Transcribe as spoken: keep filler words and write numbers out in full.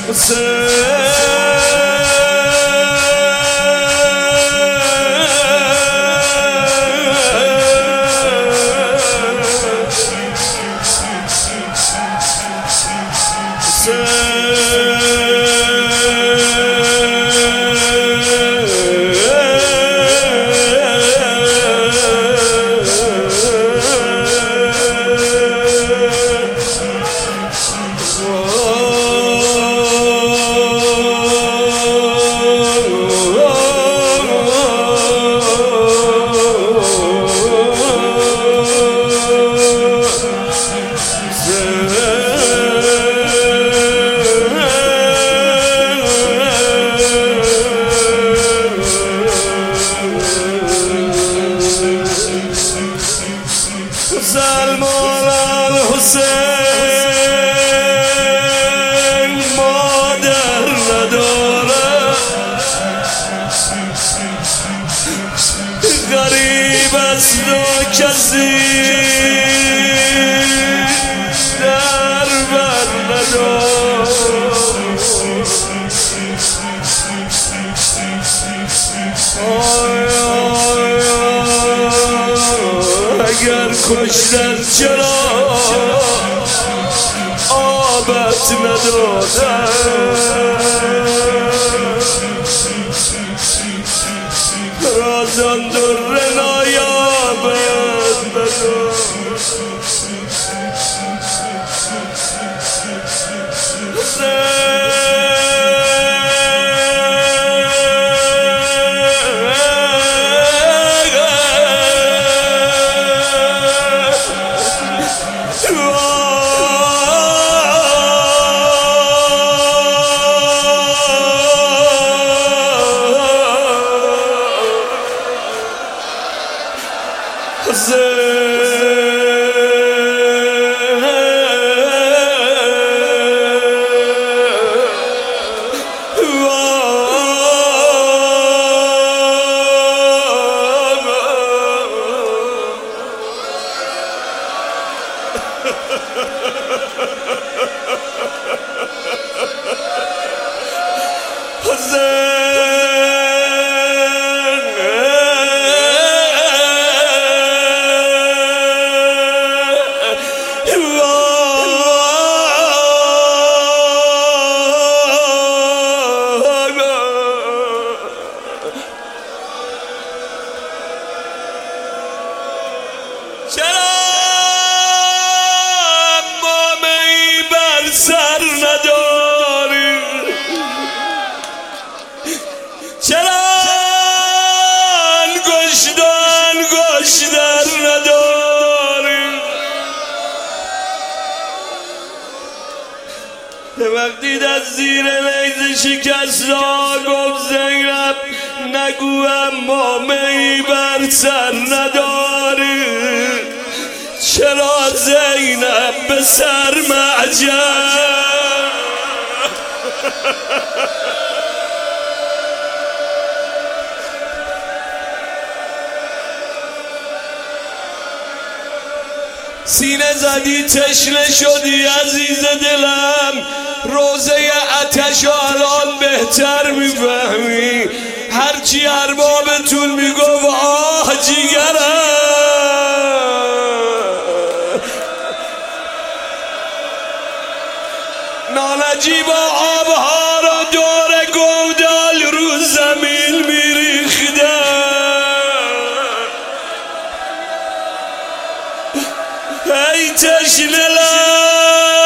سلمان الحسین مادر نداره، غریب است و کسی در بر نداره. اگر کشتن چرا آبت ندادن، رازان در نایابت سر نداری؟ چرا انگشت انگشت در نداری؟ وقتی از زیر نیز شکست را گفت زینب نگو اما می بر سر نداری؟ چرا زینب به سر معجب؟ سینه زدی تشنه شدی عزیز دلم، روزه آتش الان بهتر میفهمی، هرچی اربابتون میگفت آه جیگرم. نانجیب آبها را دور گودال رو زمین میریختن، ای تشنه